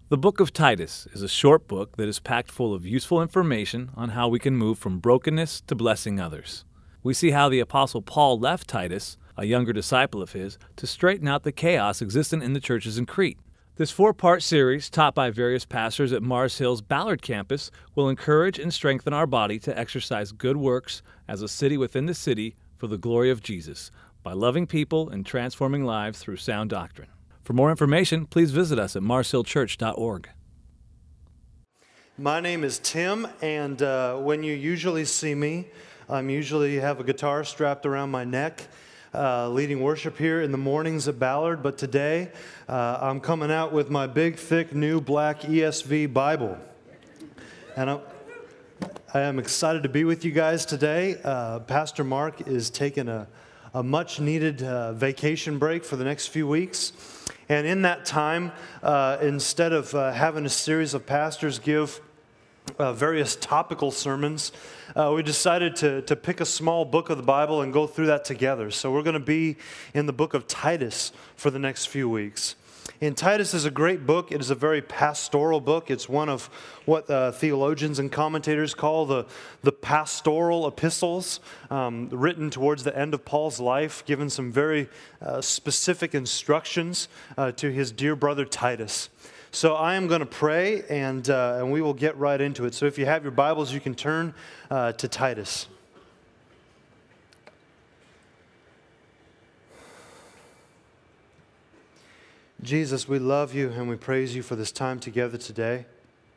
The book of Titus is a short book that is packed full of useful information on how we can move from brokenness to blessing others. We see how the Apostle Paul left Titus, a younger disciple of his, to straighten out the chaos existent in the churches in Crete. This four-part series, taught by various pastors at Mars Hill's Ballard campus, will encourage and strengthen our body to exercise good works as a city within the city for the glory of Jesus, by loving people and transforming lives through sound doctrine. For more information, please visit us at marshillchurch.org. My name is Tim, and when you usually see me, I'm usually have a guitar strapped around my neck, leading worship here in the mornings at Ballard. But today, I'm coming out with my big, thick, new black ESV Bible. And I am excited to be with you guys today. Pastor Mark is taking a much-needed vacation break for the next few weeks. And in that time, instead of having a series of pastors give various topical sermons, we decided to pick a small book of the Bible and go through that together. So we're going to be in the book of Titus for the next few weeks. And Titus is a great book. It is a very pastoral book. It's one of what theologians and commentators call the pastoral epistles, written towards the end of Paul's life, given some very specific instructions to his dear brother Titus. So I am going to pray, and we will get right into it. So if you have your Bibles, you can turn to Titus. Jesus, we love you and we praise you for this time together today.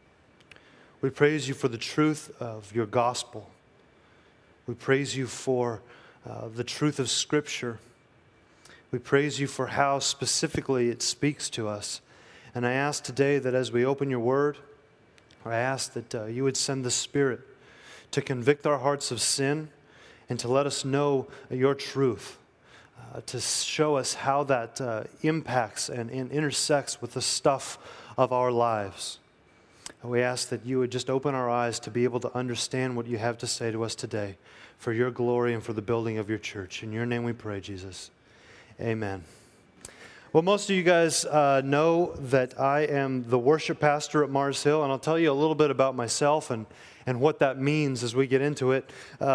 We praise you for the truth of your gospel. We praise you for the truth of Scripture. We praise you for how specifically it speaks to us. And I ask today that as we open your word, I ask that you would send the Spirit to convict our hearts of sin and to let us know your truth. To show us how that impacts and intersects with the stuff of our lives. And we ask that you would just open our eyes to be able to understand what you have to say to us today for your glory and for the building of your church. In your name we pray, Jesus. Amen. Well, most of you guys know that I am the worship pastor at Mars Hill, and I'll tell you a little bit about myself and what that means as we get into it.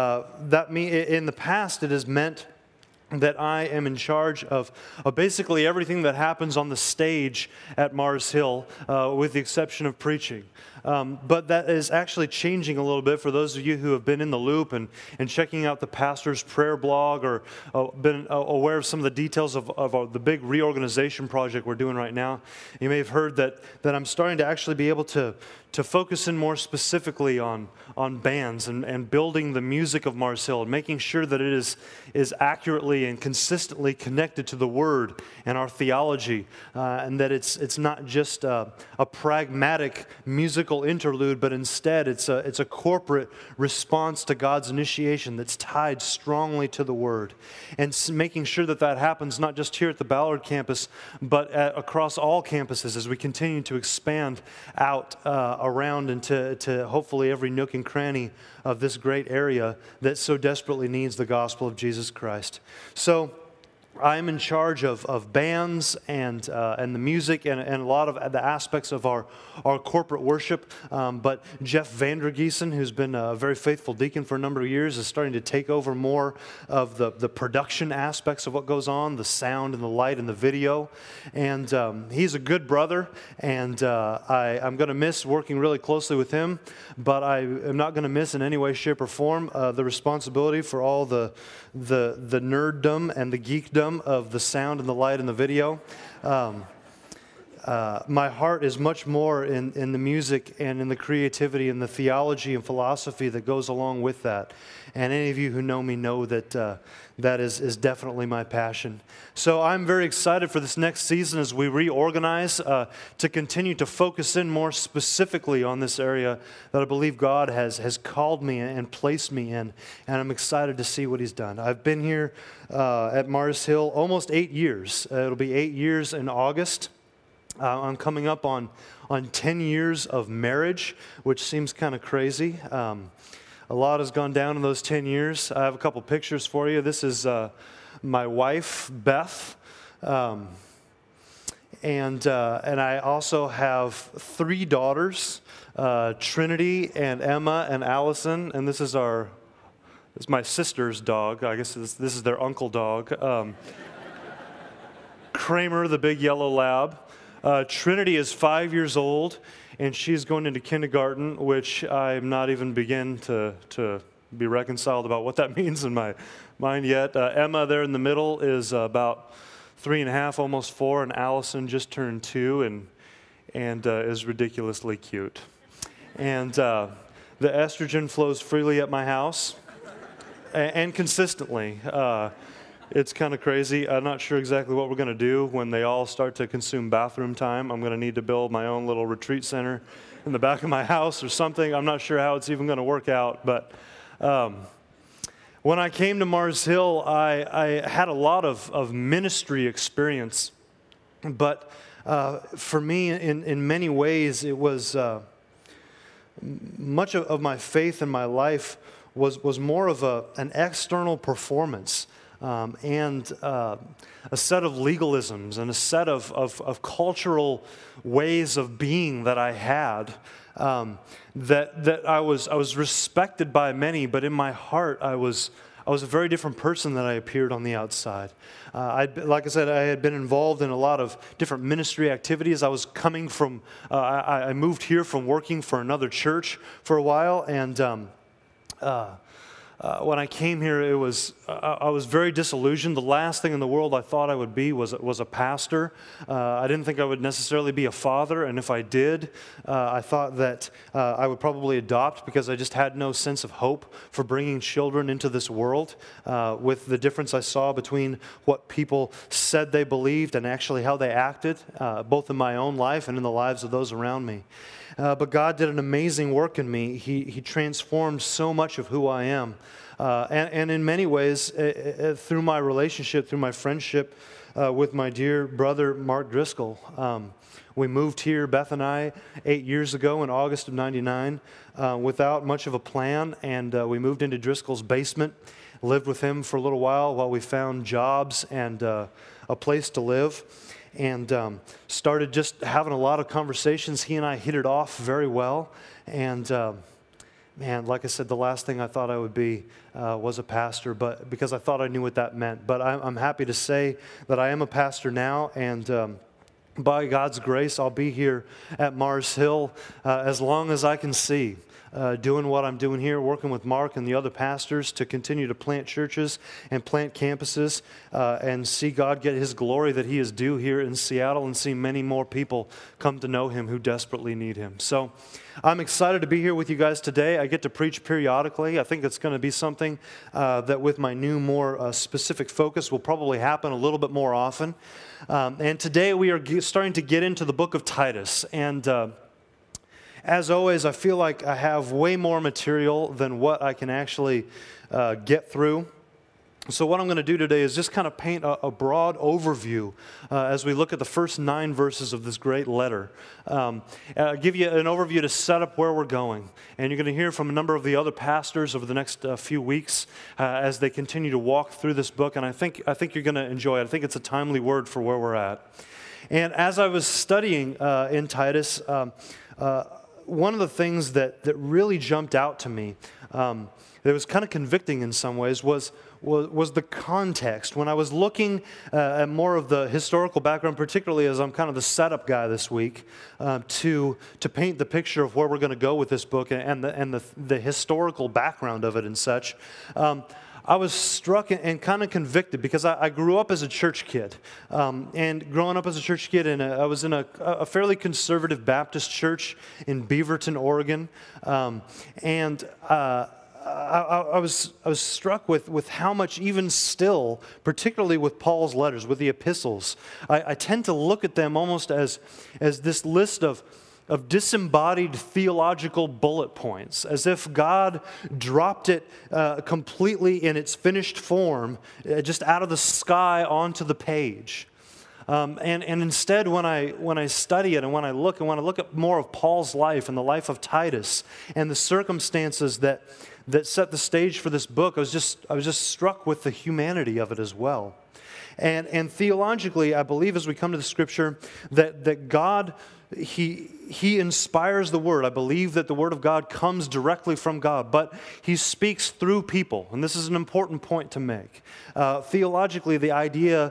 In the past, it has meant that I am in charge of basically everything that happens on the stage at Mars Hill, with the exception of preaching. But that is actually changing a little bit for those of you who have been in the loop and checking out the pastor's prayer blog or been aware of some of the details of the big reorganization project we're doing right now. You may have heard that I'm starting to actually be able to focus in more specifically on bands and building the music of Mars Hill and making sure that it is accurately and consistently connected to the Word and our theology, and that it's not just a pragmatic musical interlude, but instead it's a corporate response to God's initiation that's tied strongly to the Word, and making sure that happens not just here at the Ballard campus, but across all campuses as we continue to expand out around into hopefully every nook and cranny of this great area that so desperately needs the gospel of Jesus Christ. So I am in charge of bands and the music and a lot of the aspects of our corporate worship. But Jeff Vandergiesen, who's been a very faithful deacon for a number of years, is starting to take over more of the production aspects of what goes on, the sound and the light and the video. And he's a good brother, and I'm going to miss working really closely with him, but I am not going to miss in any way, shape, or form the responsibility for all the nerddom and the geekdom of the sound and the light and the video. My heart is much more in the music and in the creativity and the theology and philosophy that goes along with that. And any of you who know me know that that is definitely my passion. So I'm very excited for this next season as we reorganize to continue to focus in more specifically on this area that I believe God has called me and placed me in. And I'm excited to see what He's done. I've been here at Mars Hill almost 8 years. It'll be 8 years in August. I'm coming up on 10 years of marriage, which seems kind of crazy. A lot has gone down in those 10 years. I have a couple pictures for you. This is my wife, Beth. And I also have 3 daughters, Trinity and Emma and Allison, and this is my sister's dog. I guess this is their uncle dog. Kramer, the big yellow lab. Trinity is 5 years old, and she's going into kindergarten, which I'm not even begin to be reconciled about what that means in my mind yet. Emma there in the middle is about 3.5, almost 4, and Allison just turned 2 and is ridiculously cute. And the estrogen flows freely at my house and consistently. It's kind of crazy. I'm not sure exactly what we're going to do when they all start to consume bathroom time. I'm going to need to build my own little retreat center in the back of my house or something. I'm not sure how it's even going to work out. But when I came to Mars Hill, I had a lot of ministry experience. But for me, in many ways, it was much of my faith in my life was more of an external performance. And a set of legalisms and a set of cultural ways of being that I had, that I was respected by many, but in my heart I was a very different person than I appeared on the outside. Like I said, I had been involved in a lot of different ministry activities. I was coming from, I moved here from working for another church for a while, and when I came here, I was very disillusioned. The last thing in the world I thought I would be was a pastor. I didn't think I would necessarily be a father, and if I did, I thought that I would probably adopt because I just had no sense of hope for bringing children into this world. With the difference I saw between what people said they believed and actually how they acted, both in my own life and in the lives of those around me. But God did an amazing work in me. He transformed so much of who I am. And in many ways, through my relationship, through my friendship with my dear brother, Mark Driscoll. We moved here, Beth and I, 8 years ago in August of '99, without much of a plan. And we moved into Driscoll's basement, lived with him for a little while we found jobs and a place to live. And started just having a lot of conversations. He and I hit it off very well. And man, like I said, the last thing I thought I would be was a pastor, but because I thought I knew what that meant. But I'm happy to say that I am a pastor now, and by God's grace, I'll be here at Mars Hill as long as I can see. Doing what I'm doing here, working with Mark and the other pastors to continue to plant churches and plant campuses and see God get His glory that He is due here in Seattle and see many more people come to know Him who desperately need Him. So I'm excited to be here with you guys today. I get to preach periodically. I think it's going to be something that with my new, more specific focus will probably happen a little bit more often. And today we are starting to get into the book of Titus. And as always, I feel like I have way more material than what I can actually get through. So what I'm going to do today is just kind of paint a broad overview as we look at the first 9 verses of this great letter. Give you an overview to set up where we're going. And you're going to hear from a number of the other pastors over the next few weeks as they continue to walk through this book. And I think you're going to enjoy it. I think it's a timely word for where we're at. And as I was studying in Titus, one of the things that really jumped out to me, that was kind of convicting in some ways, was the context. When I was looking at more of the historical background, particularly as I'm kind of the setup guy this week, to paint the picture of where we're going to go with this book and the historical background of it and such, I was struck and kind of convicted because I grew up as a church kid. And growing up as a church kid, I was in a fairly conservative Baptist church in Beaverton, Oregon. And I was struck with how much even still, particularly with Paul's letters, with the epistles, I tend to look at them almost as this list of disembodied theological bullet points, as if God dropped it completely in its finished form, just out of the sky onto the page. And instead, when I study it and when I look at more of Paul's life and the life of Titus and the circumstances that that set the stage for this book, I was just struck with the humanity of it as well. And theologically, I believe as we come to the Scripture that God, He inspires the Word. I believe that the Word of God comes directly from God, but He speaks through people. And this is an important point to make. Theologically, the idea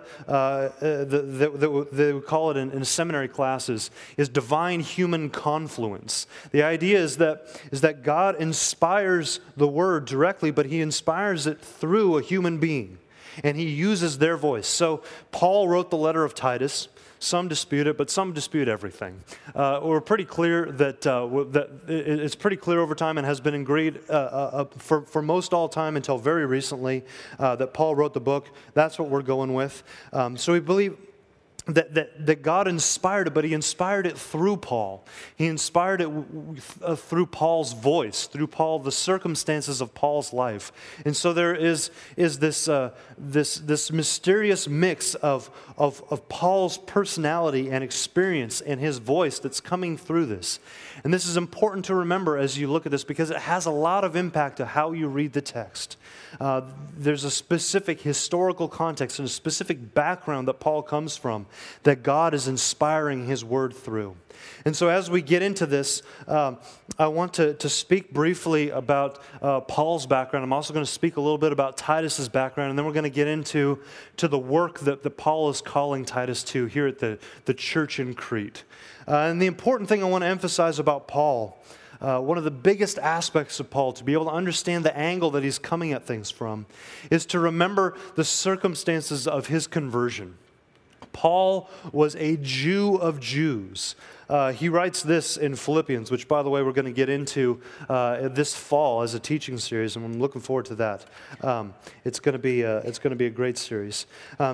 that they would call it in seminary classes is divine human confluence. The idea is that God inspires the Word directly, but He inspires it through a human being. And He uses their voice. So Paul wrote the letter of Titus. Some dispute it, but some dispute everything. We're pretty clear that it's pretty clear over time and has been agreed for most all time until very recently that Paul wrote the book. That's what we're going with. So we believe that God inspired it, but He inspired it through Paul. He inspired it through Paul's voice, through the circumstances of Paul's life. And so there is this mysterious mix of Paul's personality and experience and his voice that's coming through this. And this is important to remember as you look at this because it has a lot of impact to how you read the text. There's a specific historical context and a specific background that Paul comes from that God is inspiring His word through. And so as we get into this, I want to speak briefly about Paul's background. I'm also going to speak a little bit about Titus's background, and then we're going to get into the work that Paul is calling Titus to here at the church in Crete. And the important thing I want to emphasize about Paul, one of the biggest aspects of Paul, to be able to understand the angle that he's coming at things from, is to remember the circumstances of his conversion. Paul was a Jew of Jews. He writes this in Philippians, which, by the way, we're going to get into this fall as a teaching series, and I'm looking forward to that. It's going to be a great series.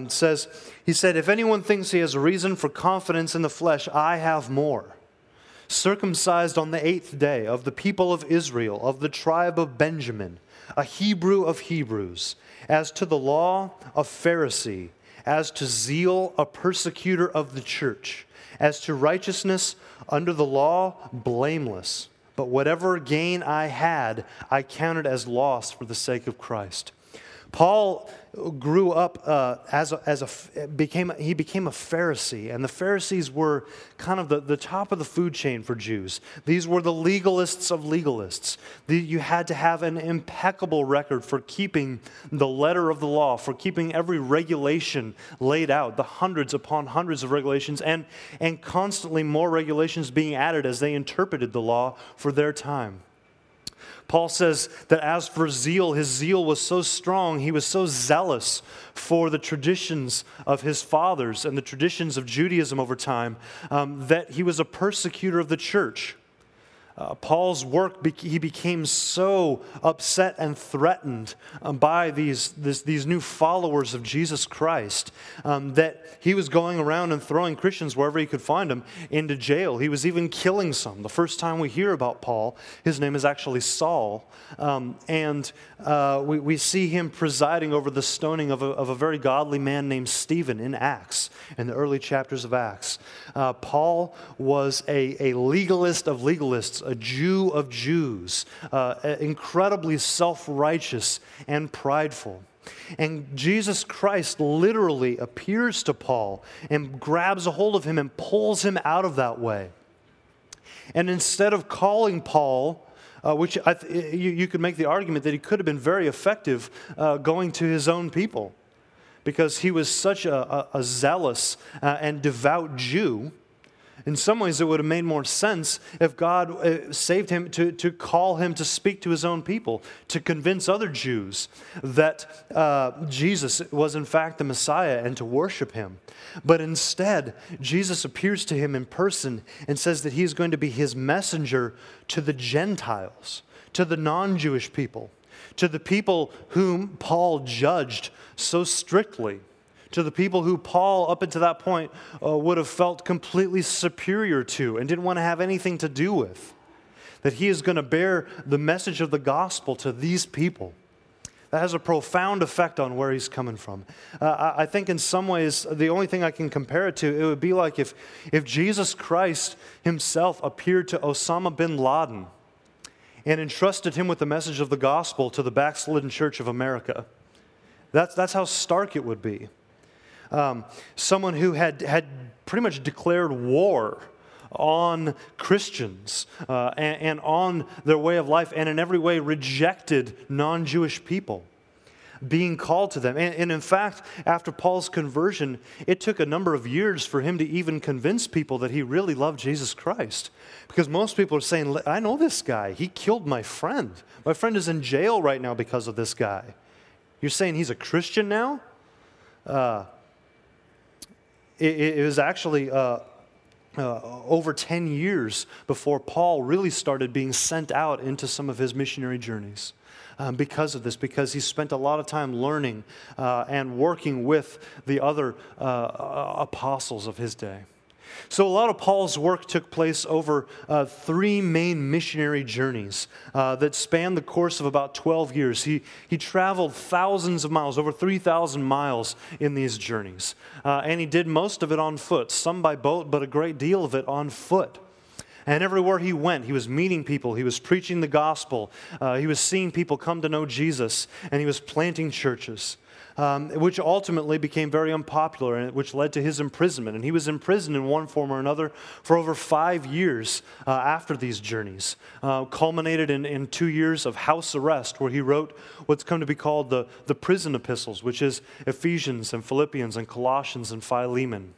He said, "If anyone thinks he has a reason for confidence in the flesh, I have more. Circumcised on the 8th day, of the people of Israel, of the tribe of Benjamin, a Hebrew of Hebrews, as to the law, a Pharisee, as to zeal, a persecutor of the church, as to righteousness under the law, blameless. But whatever gain I had, I counted as loss for the sake of Christ." Paul grew up became a Pharisee, and the Pharisees were kind of the top of the food chain for Jews. These were the legalists of legalists. You had to have an impeccable record for keeping the letter of the law, for keeping every regulation laid out, the hundreds upon hundreds of regulations, and constantly more regulations being added as they interpreted the law for their time. Paul says that as for zeal, his zeal was so strong, he was so zealous for the traditions of his fathers and the traditions of Judaism over time, that he was a persecutor of the church. Paul's work, he became so upset and threatened by these new followers of Jesus Christ that he was going around and throwing Christians wherever he could find them into jail. He was even killing some. The first time we hear about Paul, his name is actually Saul, and we see him presiding over the stoning of a very godly man named Stephen in Acts, in the early chapters of Acts. Paul was a legalist of legalists, a Jew of Jews, incredibly self-righteous and prideful. And Jesus Christ literally appears to Paul and grabs a hold of him and pulls him out of that way. And instead of calling Paul, which you could make the argument that he could have been very effective going to his own people, because he was such a zealous and devout Jew. In some ways, it would have made more sense if God saved him to call him to speak to his own people, to convince other Jews that Jesus was in fact the Messiah and to worship him. But instead, Jesus appears to him in person and says that he is going to be his messenger to the Gentiles, to the non-Jewish people, to the people whom Paul judged so strictly, to the people who Paul, up until that point, would have felt completely superior to and didn't want to have anything to do with. That he is going to bear the message of the gospel to these people. That has a profound effect on where he's coming from. I think in some ways, the only thing I can compare it to, it would be like if Jesus Christ himself appeared to Osama bin Laden and entrusted him with the message of the gospel to the backslidden church of America. That's how stark it would be. Someone who had pretty much declared war on Christians and on their way of life, and in every way rejected non-Jewish people being called to them. And in fact, after Paul's conversion, it took a number of years for him to even convince people that he really loved Jesus Christ. Because most people are saying, I know this guy. He killed my friend. My friend is in jail right now because of this guy. You're saying he's a Christian now? It was actually over 10 years before Paul really started being sent out into some of his missionary journeys. Because of this, because he spent a lot of time learning and working with the other apostles of his day. So a lot of Paul's work took place over 3 main missionary journeys that spanned the course of about 12 years. He traveled thousands of miles, over 3,000 miles in these journeys. And he did most of it on foot, some by boat, but a great deal of it on foot. And everywhere he went, he was meeting people, he was preaching the gospel, he was seeing people come to know Jesus, and he was planting churches, which ultimately became very unpopular, and which led to his imprisonment. And he was imprisoned in one form or another for over 5 years after these journeys, culminated in 2 years of house arrest, where he wrote what's come to be called the prison epistles, which is Ephesians and Philippians and Colossians and Philemon.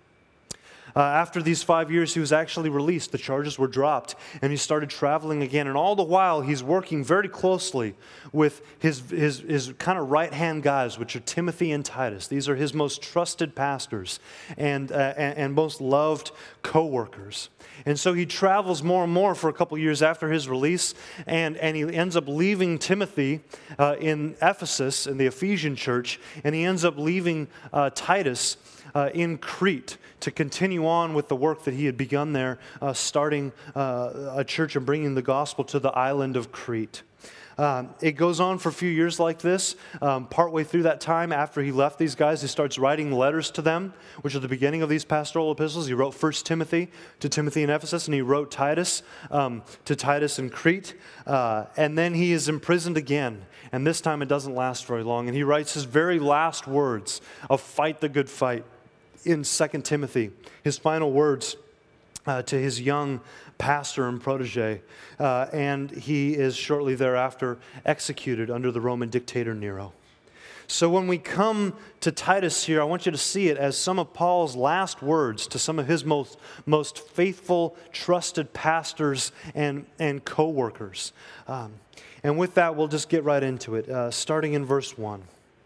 After these 5 years, he was actually released. The charges were dropped, and he started traveling again. And all the while, he's working very closely with his kind of right-hand guys, which are Timothy and Titus. These are his most trusted pastors and most loved co-workers. And so he travels more and more for a couple years after his release, and he ends up leaving Timothy in Ephesus, in the Ephesian church, and he ends up leaving Titus in Crete to continue on with the work that he had begun there, starting a church and bringing the gospel to the island of Crete. It goes on for a few years like this. Partway through that time, after he left these guys, he starts writing letters to them, which are the beginning of these pastoral epistles. He wrote 1 Timothy to Timothy in Ephesus, and he wrote Titus to Titus in Crete. And then he is imprisoned again. And this time it doesn't last very long. And he writes his very last words of fight the good fight in 2 Timothy, his final words to his young pastor and protege, and he is shortly thereafter executed under the Roman dictator Nero. So when we come to Titus here, I want you to see it as some of Paul's last words to some of his most faithful, trusted pastors and co-workers. And with that, we'll just get right into it, starting in verse 1.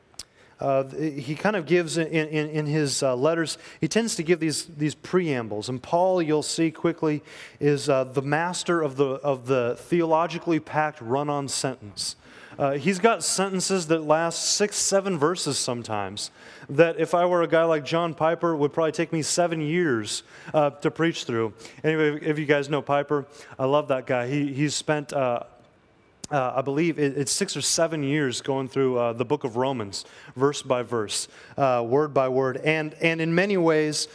He kind of gives in his letters, he tends to give these preambles. And Paul, you'll see quickly, is the master of the theologically packed run-on sentence. He's got sentences that last 6-7 verses sometimes, that if I were a guy like John Piper, would probably take me 7 years to preach through. Anyway, if you guys know Piper, I love that guy. He's spent... I believe it's 6 or 7 years going through the book of Romans, verse by verse, word by word, and in many ways,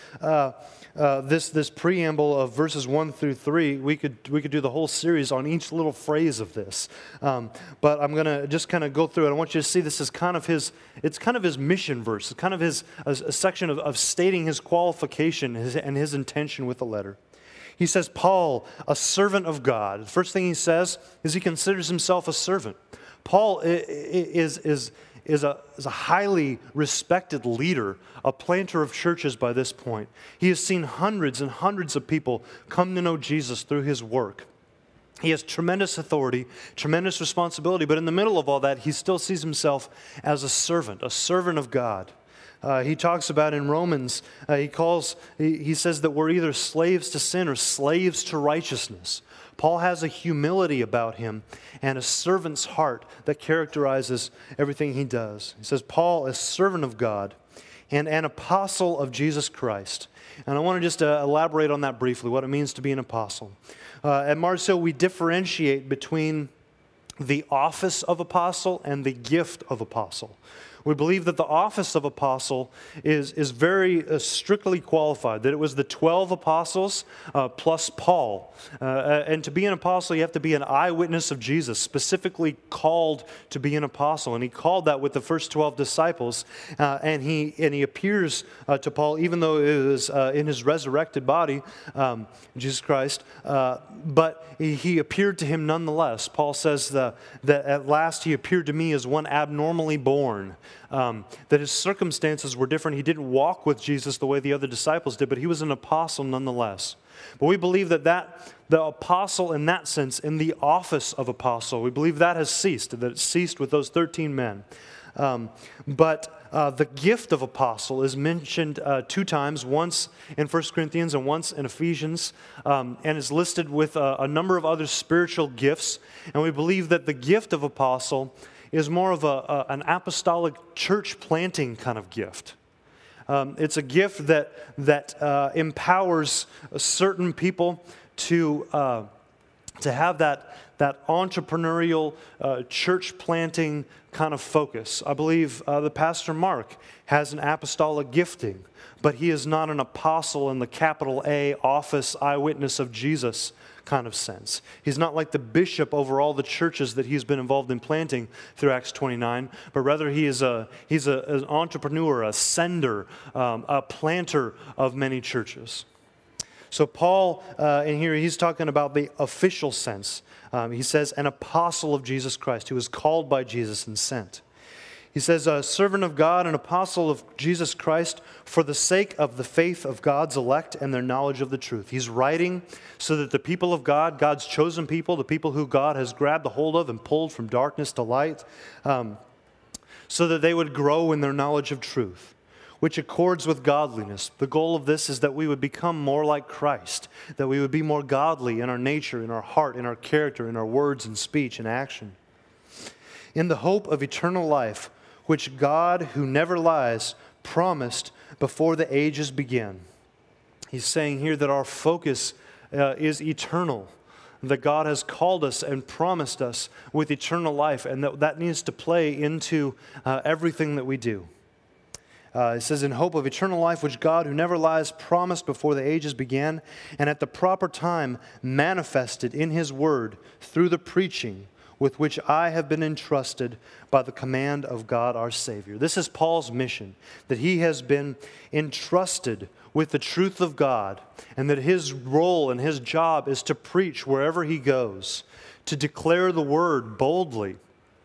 this preamble of verses 1 through 3, we could do the whole series on each little phrase of this, but I'm going to just kind of go through it. I want you to see this as kind of his mission verse. It's kind of a section of stating his qualification and his intention with the letter. He says, Paul, a servant of God. The first thing he says is he considers himself a servant. Paul is a highly respected leader, a planter of churches by this point. He has seen hundreds and hundreds of people come to know Jesus through his work. He has tremendous authority, tremendous responsibility, but in the middle of all that, he still sees himself as a servant of God. He talks about in Romans, he says that we're either slaves to sin or slaves to righteousness. Paul has a humility about him and a servant's heart that characterizes everything he does. He says, Paul, a servant of God and an apostle of Jesus Christ. And I want to just elaborate on that briefly, what it means to be an apostle. At Mars Hill, we differentiate between the office of apostle and the gift of apostle. We believe that the office of apostle is very strictly qualified, that it was the 12 apostles plus Paul. And to be an apostle, you have to be an eyewitness of Jesus, specifically called to be an apostle. And he called that with the first 12 disciples. And he appears to Paul, even though it was in his resurrected body, Jesus Christ, but he appeared to him nonetheless. Paul says that at last he appeared to me as one abnormally born, that his circumstances were different. He didn't walk with Jesus the way the other disciples did, but he was an apostle nonetheless. But we believe that the apostle in that sense, in the office of apostle, we believe that has ceased, that it ceased with those 13 men. But the gift of apostle is mentioned 2 times, once in 1 Corinthians and once in Ephesians, and is listed with a number of other spiritual gifts. And we believe that the gift of apostle is more of an apostolic church planting kind of gift. It's a gift that empowers certain people to have that entrepreneurial church planting kind of focus. I believe the Pastor Mark has an apostolic gifting, but he is not an apostle in the capital A office eyewitness of Jesus kind of sense. He's not like the bishop over all the churches that he's been involved in planting through Acts 29, but rather he's an entrepreneur, a sender, a planter of many churches. So Paul, in here, he's talking about the official sense. He says, an apostle of Jesus Christ, who is called by Jesus and sent. He says, a servant of God, an apostle of Jesus Christ, for the sake of the faith of God's elect and their knowledge of the truth. He's writing so that the people of God, God's chosen people, the people who God has grabbed a hold of and pulled from darkness to light, so that they would grow in their knowledge of truth, which accords with godliness. The goal of this is that we would become more like Christ, that we would be more godly in our nature, in our heart, in our character, in our words and speech and action. In the hope of eternal life, which God, who never lies, promised before the ages began. He's saying here that our focus is eternal, that God has called us and promised us with eternal life, and that needs to play into everything that we do. It says, in hope of eternal life, which God, who never lies, promised before the ages began, and at the proper time manifested in His word through the preaching with which I have been entrusted by the command of God our Savior. This is Paul's mission, that he has been entrusted with the truth of God, and that his role and his job is to preach wherever he goes, to declare the word boldly,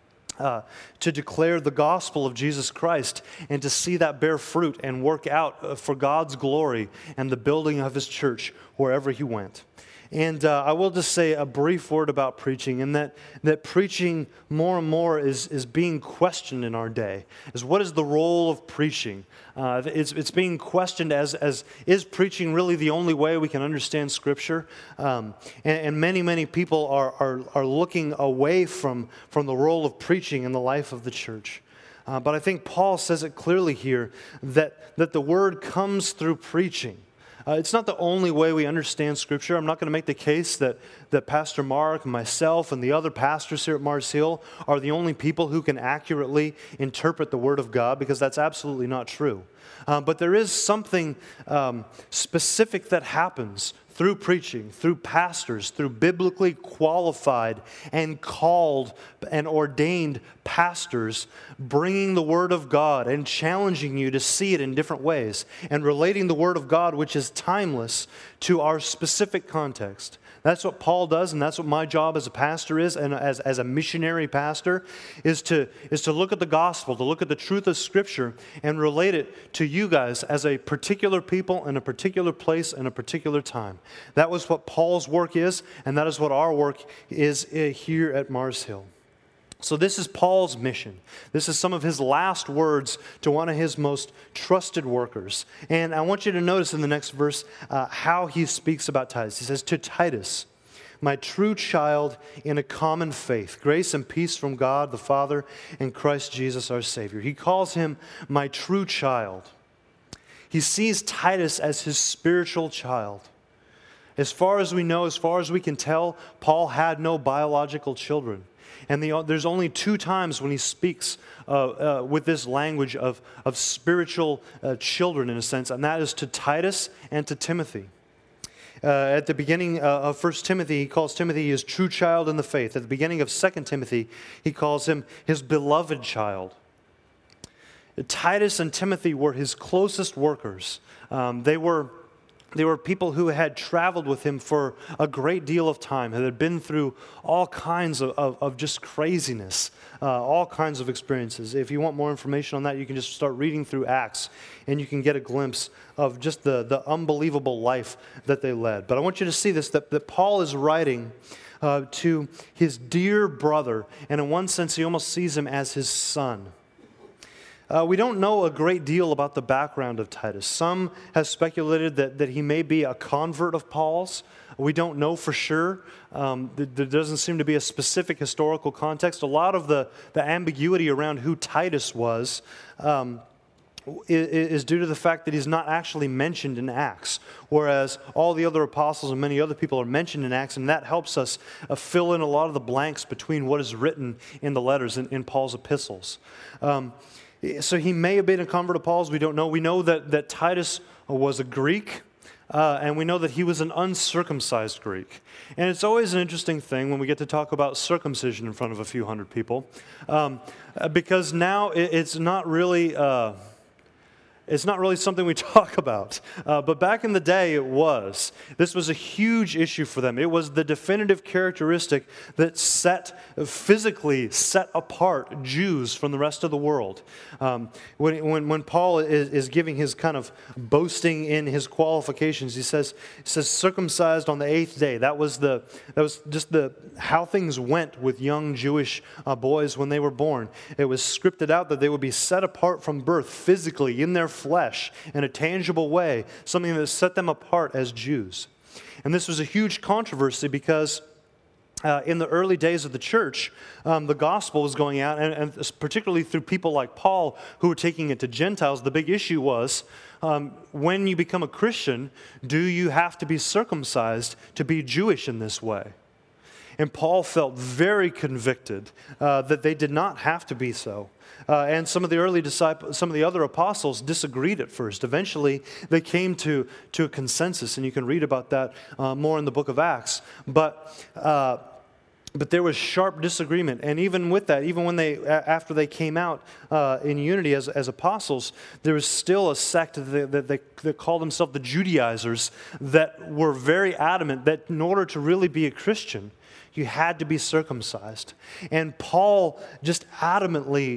to declare the gospel of Jesus Christ, and to see that bear fruit and work out for God's glory and the building of His church wherever he went. And I will just say a brief word about preaching, and that preaching more and more is being questioned in our day. Is what is the role of preaching? It's being questioned as is preaching really the only way we can understand Scripture? And many people are looking away from the role of preaching in the life of the church. But I think Paul says it clearly here that the word comes through preaching. It's not the only way we understand Scripture. I'm not going to make the case that Pastor Mark, myself, and the other pastors here at Mars Hill are the only people who can accurately interpret the Word of God, because that's absolutely not true. But there is something specific that happens through preaching, through pastors, through biblically qualified and called and ordained pastors, bringing the Word of God and challenging you to see it in different ways, and relating the Word of God, which is timeless, to our specific context. That's what Paul does, and that's what my job as a pastor is, and as a missionary pastor, is to look at the gospel, to look at the truth of Scripture, and relate it to you guys as a particular people in a particular place and a particular time. That was what Paul's work is, and that is what our work is here at Mars Hill. So this is Paul's mission. This is some of his last words to one of his most trusted workers. And I want you to notice in the next verse how he speaks about Titus. He says, to Titus, my true child in a common faith, grace and peace from God the Father and Christ Jesus our Savior. He calls him my true child. He sees Titus as his spiritual child. As far as we know, as far as we can tell, Paul had no biological children. And there's only 2 times when he speaks with this language of spiritual children, in a sense, and that is to Titus and to Timothy. At the beginning of 1 Timothy, he calls Timothy his true child in the faith. At the beginning of 2 Timothy, he calls him his beloved child. Titus and Timothy were his closest workers. They were people who had traveled with him for a great deal of time, had been through all kinds of just craziness, all kinds of experiences. If you want more information on that, you can just start reading through Acts, and you can get a glimpse of just the unbelievable life that they led. But I want you to see this, that Paul is writing to his dear brother, and in one sense, he almost sees him as his son. We don't know a great deal about the background of Titus. Some have speculated that he may be a convert of Paul's. We don't know for sure. There doesn't seem to be a specific historical context. A lot of the ambiguity around who Titus was is due to the fact that he's not actually mentioned in Acts, whereas all the other apostles and many other people are mentioned in Acts, and that helps us fill in a lot of the blanks between what is written in the letters in Paul's epistles. So he may have been a convert of Paul's. We don't know. We know that Titus was a Greek, and we know that he was an uncircumcised Greek. And it's always an interesting thing when we get to talk about circumcision in front of a few hundred people, because now it's not really something we talk about. But back in the day, it was. This was a huge issue for them. It was the definitive characteristic that physically set apart Jews from the rest of the world. When Paul is giving his kind of boasting in his qualifications, he says circumcised on the 8th day. That was just how things went with young Jewish boys when they were born. It was scripted out that they would be set apart from birth physically in their flesh in a tangible way, something that set them apart as Jews. And this was a huge controversy because in the early days of the church, the gospel was going out, and particularly through people like Paul who were taking it to Gentiles. The big issue was, when you become a Christian, do you have to be circumcised to be Jewish in this way? And Paul felt very convicted that they did not have to be so. And some of the early disciples, some of the other apostles disagreed at first. Eventually, they came to a consensus, and you can read about that more in the book of Acts. But there was sharp disagreement, and even with that, even when after they came out in unity as apostles, there was still a sect that called themselves the Judaizers that were very adamant that in order to really be a Christian, you had to be circumcised. And Paul just adamantly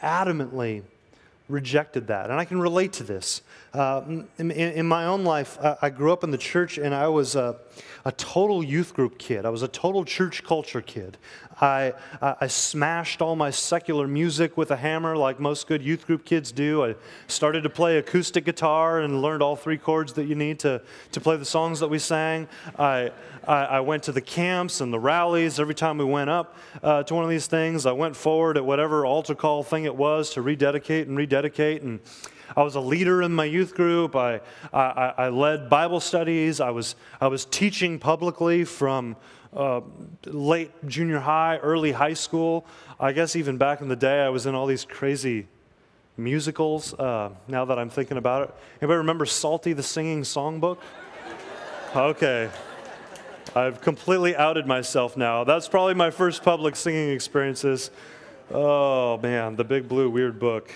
rejected that. And I can relate to this. In my own life, I grew up in the church, and I was a total youth group kid. I was a total church culture kid. I smashed all my secular music with a hammer like most good youth group kids do. I started to play acoustic guitar and learned all 3 chords that you need to play the songs that we sang. I went to the camps and the rallies. Every time we went up to one of these things, I went forward at whatever altar call thing it was to rededicate. And I was a leader in my youth group. I led Bible studies. I was teaching publicly from late junior high, early high school. I guess even back in the day, I was in all these crazy musicals. Now that I'm thinking about it, anybody remember Salty the Singing Songbook? Okay. I've completely outed myself now. That's probably my first public singing experiences. Oh man, the Big Blue Weird Book.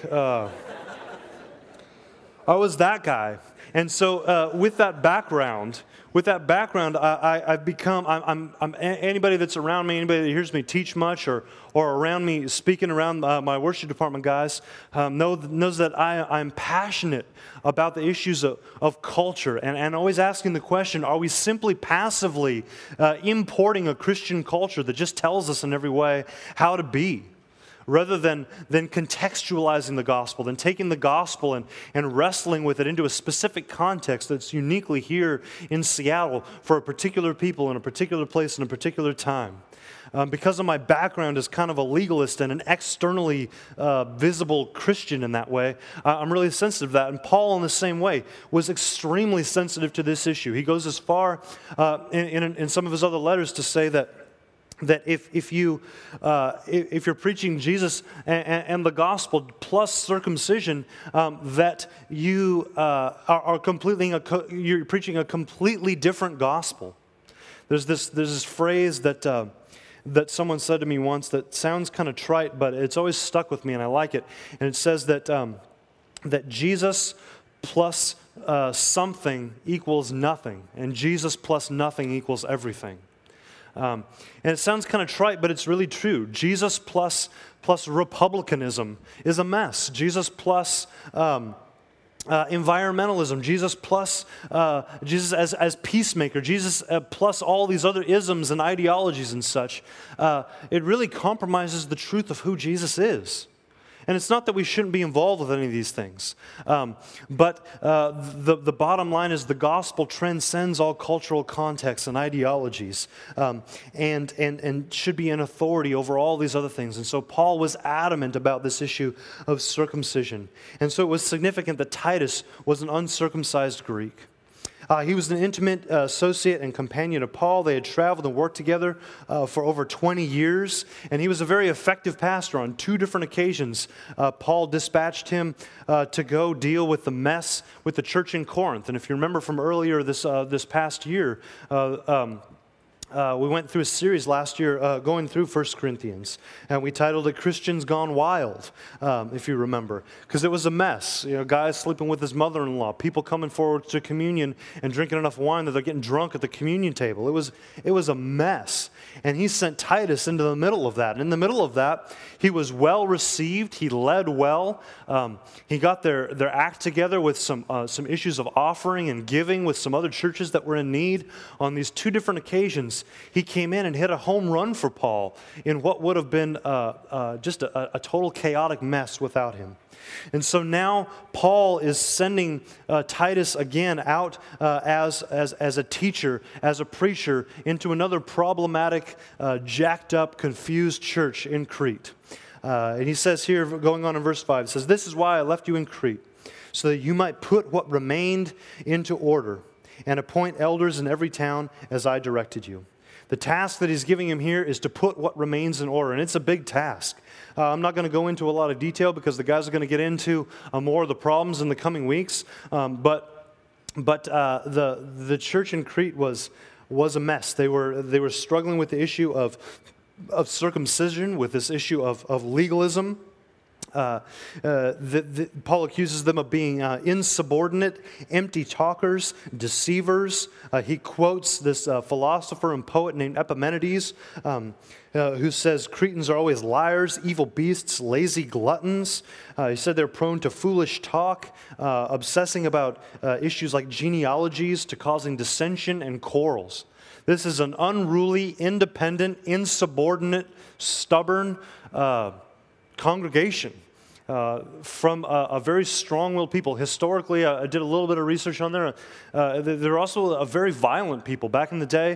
I was that guy. And so with that background, I've become, I'm anybody that's around me, anybody that hears me teach much or around me speaking around my worship department guys, knows that I'm passionate about the issues of culture and always asking the question, are we simply passively importing a Christian culture that just tells us in every way how to be? Rather than contextualizing the gospel, than taking the gospel and wrestling with it into a specific context that's uniquely here in Seattle for a particular people in a particular place in a particular time. Because of my background as kind of a legalist and an externally visible Christian in that way, I'm really sensitive to that. And Paul, in the same way, was extremely sensitive to this issue. He goes as far in some of his other letters to say that that if you're preaching Jesus and the gospel plus circumcision, that you you're preaching a completely different gospel. There's this phrase that someone said to me once that sounds kind of trite, but it's always stuck with me, and I like it. And it says that Jesus plus something equals nothing, and Jesus plus nothing equals everything. And it sounds kind of trite, but it's really true. Jesus plus republicanism is a mess. Jesus plus environmentalism, Jesus plus Jesus as peacemaker, Jesus plus all these other isms and ideologies and such, it really compromises the truth of who Jesus is. And it's not that we shouldn't be involved with any of these things, but the bottom line is the gospel transcends all cultural contexts and ideologies, and should be an authority over all these other things. And so Paul was adamant about this issue of circumcision. And so it was significant that Titus was an uncircumcised Greek. He was an intimate associate and companion of Paul. They had traveled and worked together for over 20 years, and he was a very effective pastor. On 2 different occasions, Paul dispatched him to go deal with the mess with the church in Corinth. And if you remember from earlier this past year, we went through a series last year going through 1 Corinthians, and we titled it Christians Gone Wild, if you remember, because it was a mess. You know, guys sleeping with his mother-in-law, people coming forward to communion and drinking enough wine that they're getting drunk at the communion table. It was a mess, and he sent Titus into the middle of that. And in the middle of that, he was well received. He led well. He got their act together with some issues of offering and giving with some other churches that were in need. On these 2 different occasions, he came in and hit a home run for Paul in what would have been just a total chaotic mess without him. And so now Paul is sending Titus again out as a teacher, as a preacher, into another problematic, jacked up, confused church in Crete. And he says here, going on in verse 5, it says, "This is why I left you in Crete, so that you might put what remained into order and appoint elders in every town as I directed you." The task that he's giving him here is to put what remains in order, and it's a big task. I'm not going to go into a lot of detail because the guys are going to get into more of the problems in the coming weeks. But the church in Crete was a mess. They were struggling with the issue of circumcision, with this issue of legalism. Paul accuses them of being insubordinate, empty talkers, deceivers. He quotes this philosopher and poet named Epimenides, who says Cretans are always liars, evil beasts, lazy gluttons. He said they're prone to foolish talk, obsessing about issues like genealogies, to causing dissension and quarrels. This is an unruly, independent, insubordinate, stubborn congregation from a very strong-willed people. Historically, I did a little bit of research on there. They're also a very violent people. Back in the day,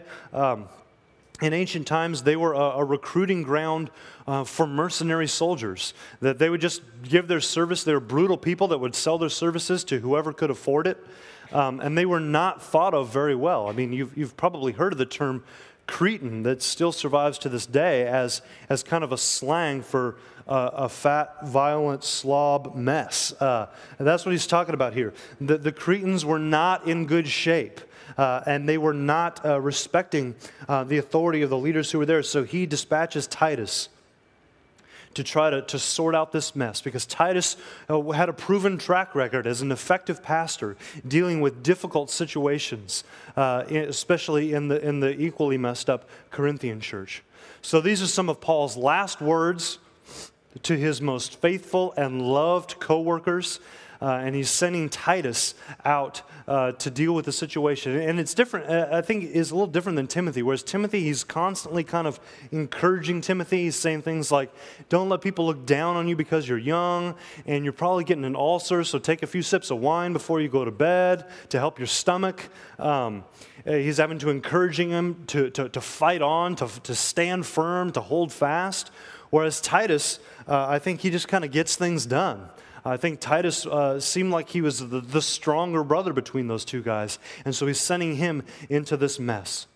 in ancient times, they were a recruiting ground for mercenary soldiers, that they would just give their service. They were brutal people that would sell their services to whoever could afford it, and they were not thought of very well. I mean, you've probably heard of the term Cretan that still survives to this day as kind of a slang for a fat, violent slob mess. And that's what he's talking about here. The Cretans were not in good shape, and they were not respecting the authority of the leaders who were there. So he dispatches Titus to try to sort out this mess, because Titus had a proven track record as an effective pastor dealing with difficult situations, especially in the equally messed up Corinthian church. So these are some of Paul's last words to his most faithful and loved co-workers, and he's sending Titus out to deal with the situation. And it's different, I think it's a little different than Timothy, whereas Timothy, he's constantly kind of encouraging Timothy. He's saying things like, don't let people look down on you because you're young, and you're probably getting an ulcer, so take a few sips of wine before you go to bed to help your stomach. He's having to encouraging him to fight on, to stand firm, to hold fast. Whereas Titus, I think he just kind of gets things done. I think Titus seemed like he was the stronger brother between those two guys. And so he's sending him into this mess.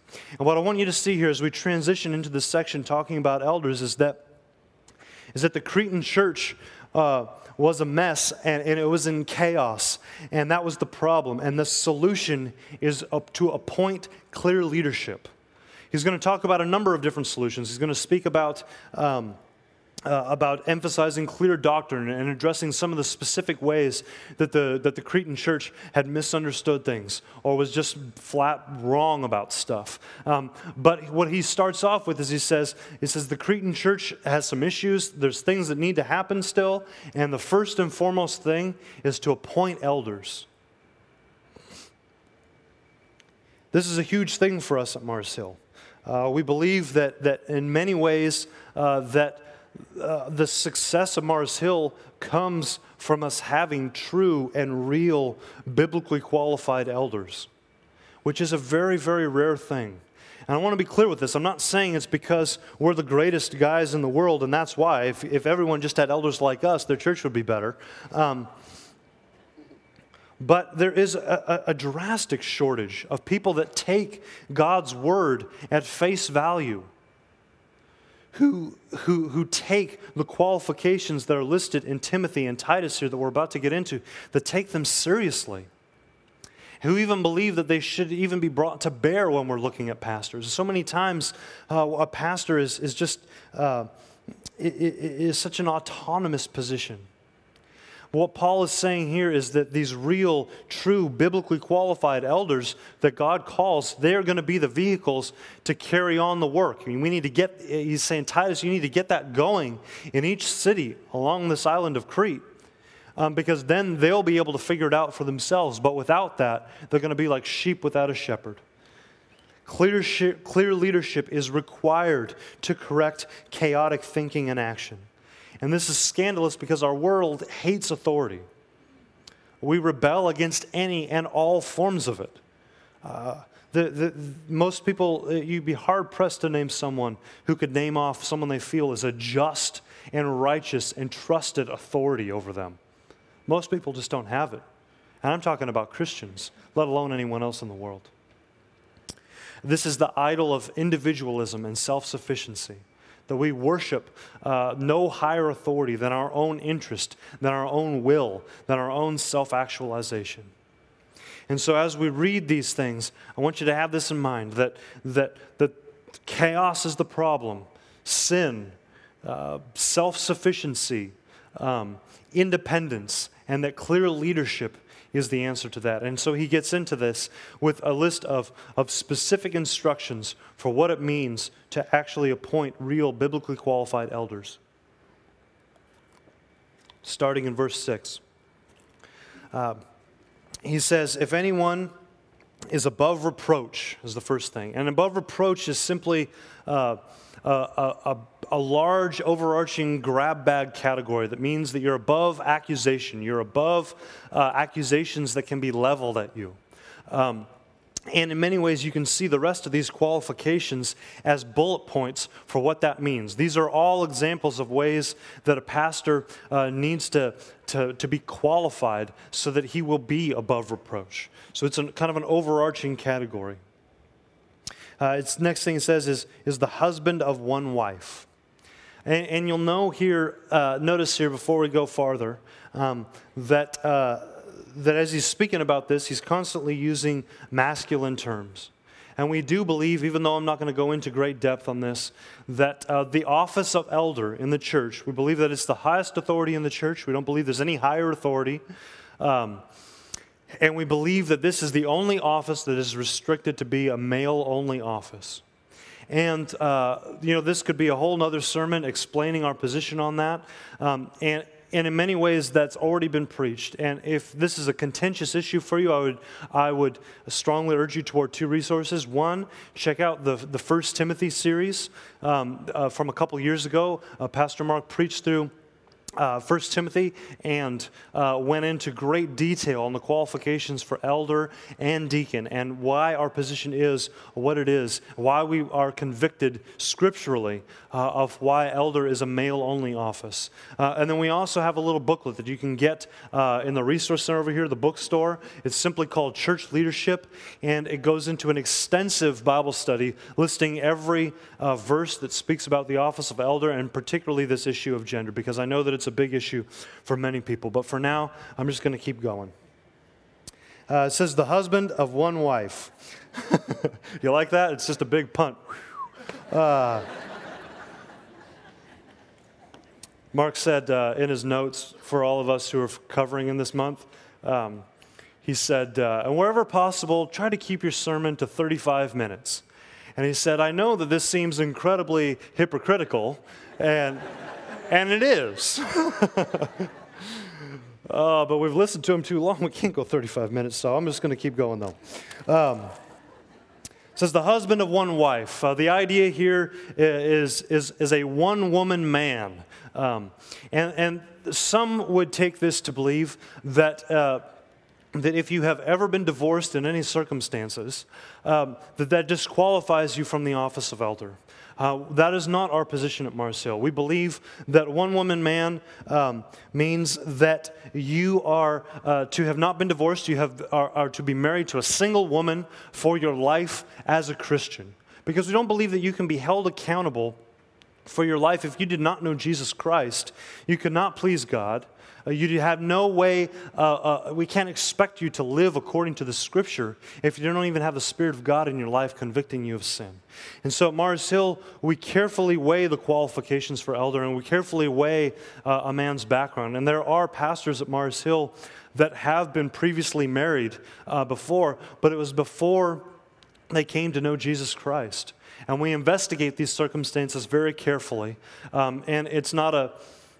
And what I want you to see here as we transition into this section talking about elders is that the Cretan church was a mess, and it was in chaos, and that was the problem. And the solution is to appoint clear leadership. He's going to talk about a number of different solutions. He's going to speak about emphasizing clear doctrine and addressing some of the specific ways that the Cretan church had misunderstood things or was just flat wrong about stuff. But what he starts off with is he says the Cretan church has some issues. There's things that need to happen still, and the first and foremost thing is to appoint elders. This is a huge thing for us at Mars Hill. We believe that in many ways the success of Mars Hill comes from us having true and real biblically qualified elders, which is a very, very rare thing. And I want to be clear with this. I'm not saying it's because we're the greatest guys in the world, and that's why. If everyone just had elders like us, their church would be better. But there is a drastic shortage of people that take God's word at face value, who take the qualifications that are listed in Timothy and Titus here that we're about to get into, that take them seriously, who even believe that they should even be brought to bear when we're looking at pastors. So many times a pastor is just is such an autonomous position. What Paul is saying here is that these real, true, biblically qualified elders that God calls, they're going to be the vehicles to carry on the work. I mean, he's saying, Titus, you need to get that going in each city along this island of Crete, because then they'll be able to figure it out for themselves. But without that, they're going to be like sheep without a shepherd. Clear leadership is required to correct chaotic thinking and action. And this is scandalous because our world hates authority. We rebel against any and all forms of it. Most people, you'd be hard-pressed to name someone who could name off someone they feel is a just and righteous and trusted authority over them. Most people just don't have it. And I'm talking about Christians, let alone anyone else in the world. This is the idol of individualism and self-sufficiency. That we worship no higher authority than our own interest, than our own will, than our own self-actualization. And so as we read these things, I want you to have this in mind, that chaos is the problem, sin, self-sufficiency, independence, and that clear leadership is the answer to that. And so he gets into this with a list of specific instructions for what it means to actually appoint real biblically qualified elders. Starting in verse 6. He says, if anyone is above reproach, is the first thing. And above reproach is simply a large, overarching grab bag category that means that you're above accusation. You're above accusations that can be leveled at you. And in many ways, you can see the rest of these qualifications as bullet points for what that means. These are all examples of ways that a pastor needs to be qualified so that he will be above reproach. So it's kind of an overarching category. Its next thing it says is the husband of one wife. And you'll know here, notice here before we go farther, that as he's speaking about this, he's constantly using masculine terms. And we do believe, even though I'm not going to go into great depth on this, that the office of elder in the church, we believe that it's the highest authority in the church. We don't believe there's any higher authority. And we believe that this is the only office that is restricted to be a male-only office. And, this could be a whole other sermon explaining our position on that. And in many ways, that's already been preached. And if this is a contentious issue for you, I would strongly urge you toward two resources. One, check out the 1 Timothy series from a couple years ago. Pastor Mark preached through 1 Timothy and went into great detail on the qualifications for elder and deacon and why our position is what it is, why we are convicted scripturally of why elder is a male-only office. And then we also have a little booklet that you can get in the resource center over here, the bookstore. It's simply called Church Leadership, and it goes into an extensive Bible study listing every verse that speaks about the office of elder and particularly this issue of gender, because I know that it's a big issue for many people. But for now, I'm just going to keep going. It says, the husband of one wife. You like that? It's just a big punt. Mark said in his notes for all of us who are covering in this month, he said, and wherever possible, try to keep your sermon to 35 minutes. And he said, I know that this seems incredibly hypocritical, and it is. But we've listened to him too long. We can't go 35 minutes, so I'm just going to keep going, though. It says the husband of one wife. The idea here is a one-woman man. And some would take this to believe that if you have ever been divorced in any circumstances, that disqualifies you from the office of elder. That is not our position at Mars Hill. We believe that one-woman man means that you are to have not been divorced. You are to be married to a single woman for your life as a Christian. Because we don't believe that you can be held accountable for your life if you did not know Jesus Christ. You could not please God. You have no way, we can't expect you to live according to the Scripture if you don't even have the Spirit of God in your life convicting you of sin. And so at Mars Hill, we carefully weigh the qualifications for elder, and we carefully weigh a man's background. And there are pastors at Mars Hill that have been previously married before, but it was before they came to know Jesus Christ. And we investigate these circumstances very carefully, and it's not a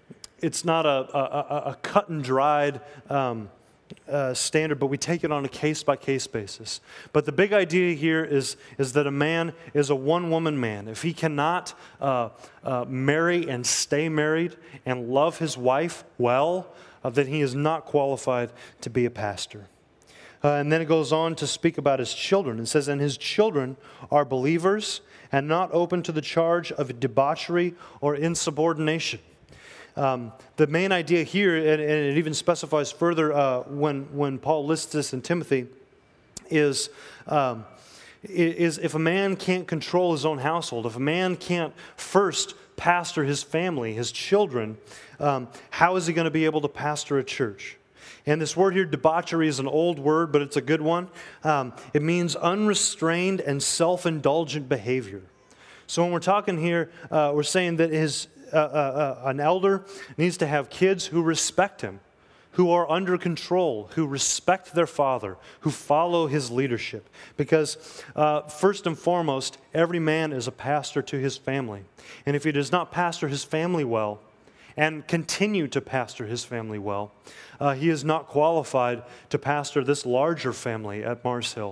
cut and dried standard, but we take it on a case-by-case basis. But the big idea here is that a man is a one-woman man. If he cannot marry and stay married and love his wife well, then he is not qualified to be a pastor. And then it goes on to speak about his children. It says, and his children are believers and not open to the charge of debauchery or insubordination. The main idea here, and it even specifies further when Paul lists this in Timothy, is if a man can't control his own household, if a man can't first pastor his family, his children, how is he going to be able to pastor a church? And this word here, debauchery, is an old word, but it's a good one. It means unrestrained and self-indulgent behavior. So when we're talking here, we're saying that an elder needs to have kids who respect him, who are under control, who respect their father, who follow his leadership. Because first and foremost, every man is a pastor to his family. And if he does not pastor his family well and continue to pastor his family well, he is not qualified to pastor this larger family at Mars Hill.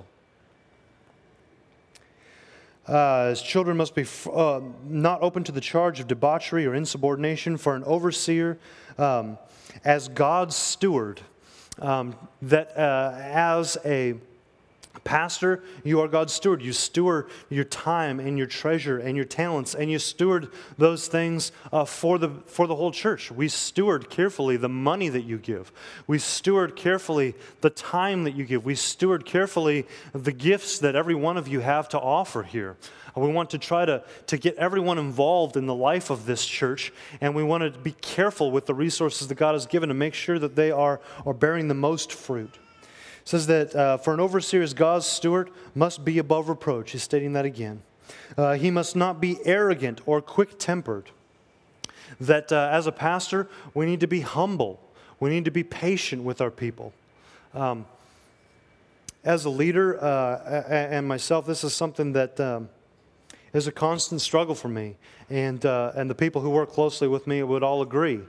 His children must be not open to the charge of debauchery or insubordination, for an overseer as God's steward, that as a pastor, you are God's steward. You steward your time and your treasure and your talents, and you steward those things for the whole church. We steward carefully the money that you give. We steward carefully the time that you give. We steward carefully the gifts that every one of you have to offer here. We want to try to get everyone involved in the life of this church, and we want to be careful with the resources that God has given to make sure that they are bearing the most fruit. It says that for an overseer as God's steward must be above reproach. He's stating that again. He must not be arrogant or quick-tempered. That as a pastor, we need to be humble. We need to be patient with our people. As a leader and myself, this is something that is a constant struggle for me. And the people who work closely with me would all agree.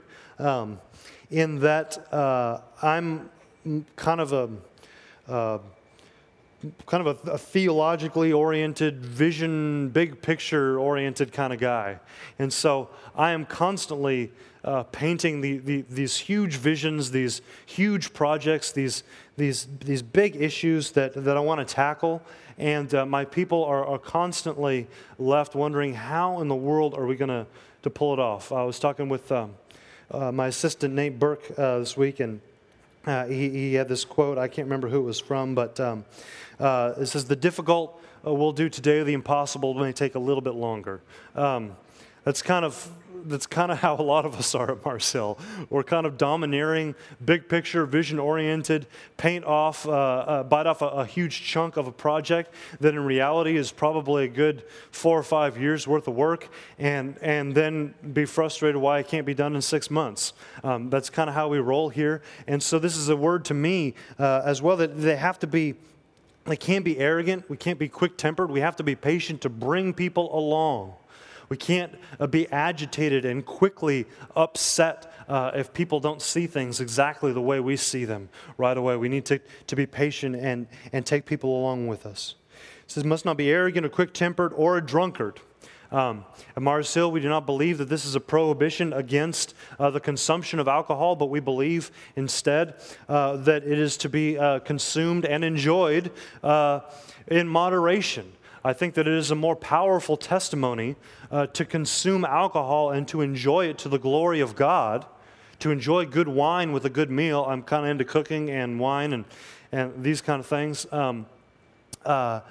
In that I'm kind of kind of a theologically oriented, vision, big picture oriented kind of guy. And so I am constantly painting these huge visions, these huge projects, these big issues that I want to tackle. And my people are constantly left wondering, how in the world are we going to pull it off? I was talking with my assistant, Nate Burke, this week, and he had this quote. I can't remember who it was from, but it says, "The difficult we'll do today, the impossible may take a little bit longer." That's kind of how a lot of us are at Mars Hill. We're kind of domineering, big picture, vision-oriented, bite off a huge chunk of a project that in reality is probably a good 4 or 5 years worth of work, and then be frustrated why it can't be done in 6 months. That's kind of how we roll here. And so this is a word to me as well, that they can't be arrogant, we can't be quick-tempered, we have to be patient to bring people along. We can't be agitated and quickly upset if people don't see things exactly the way we see them right away. We need to be patient and take people along with us. It says, "Must not be arrogant or quick-tempered or a drunkard." At Mars Hill, we do not believe that this is a prohibition against the consumption of alcohol, but we believe instead that it is to be consumed and enjoyed in moderation. I think that it is a more powerful testimony to consume alcohol and to enjoy it to the glory of God, to enjoy good wine with a good meal. I'm kind of into cooking and wine and these kind of things. I